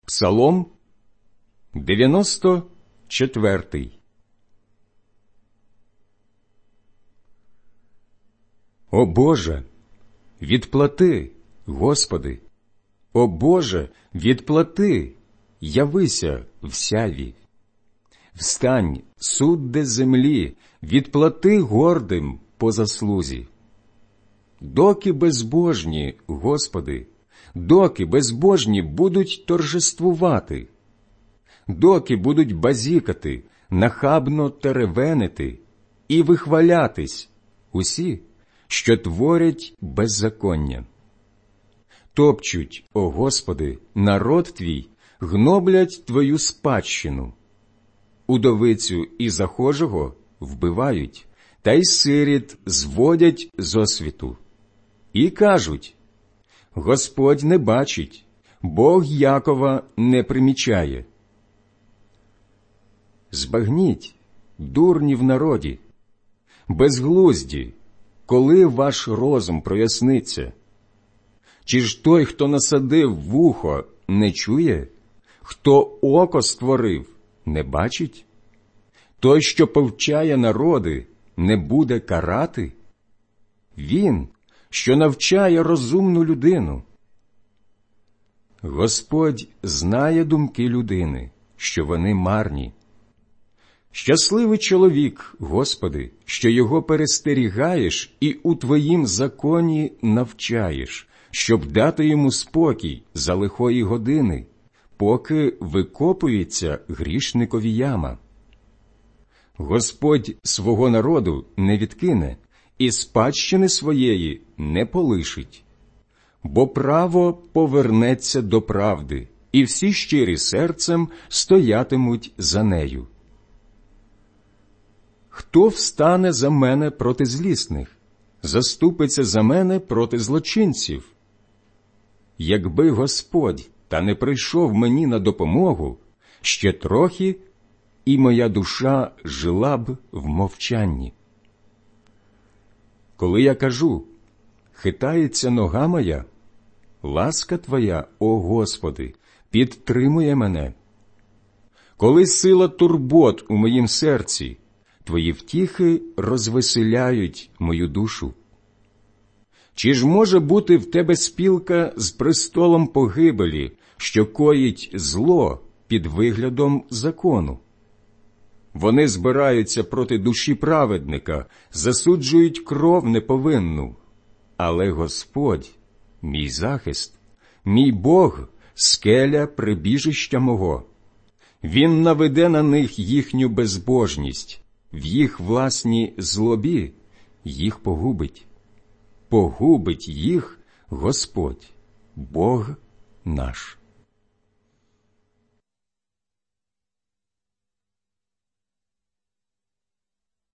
Псалом 94. О Боже, відплати, Господи! О Боже, відплати, явися в сяві! Встань, судде землі, відплати гордим по заслузі. Доки безбожні, Господи, доки безбожні будуть торжествувати, доки будуть базікати, нахабно теревенити і вихвалятись усі, що творять беззаконня. Топчуть, о Господи, народ Твій, гноблять Твою спадщину. Удовицю і захожого вбивають, та й сиріт зводять з освіту. І кажуть: Господь не бачить, Бог Якова не примічає. Збагніть, дурні в народі, безглузді, коли ваш розум проясниться. Чи ж той, хто насадив вухо, не чує? Хто око створив, не бачить? Той, що повчає народи, не буде карати? Він, що навчає розумну людину. Господь знає думки людини, що вони марні. Щасливий чоловік, Господи, що його перестерігаєш і у Твоїм законі навчаєш, щоб дати йому спокій за лихої години, поки викопується грішникові яма. Господь свого народу не відкине і спадщини своєї не полишить. Бо право повернеться до правди, і всі щирі серцем стоятимуть за нею. Хто встане за мене проти злісних, заступиться за мене проти злочинців? Якби Господь та не прийшов мені на допомогу, ще трохи, і моя душа жила б в мовчанні. Коли я кажу: хитається нога моя, ласка Твоя, о Господи, підтримує мене. Коли сила турбот у моїм серці, Твої втіхи розвеселяють мою душу. Чи ж може бути в Тебе спілка з престолом погибелі, що коїть зло під виглядом закону? Вони збираються проти душі праведника, засуджують кров неповинну. Але Господь – мій захист, мій Бог – скеля прибіжища мого. Він наведе на них їхню безбожність, в їх власній злобі їх погубить. Погубить їх Господь, Бог наш.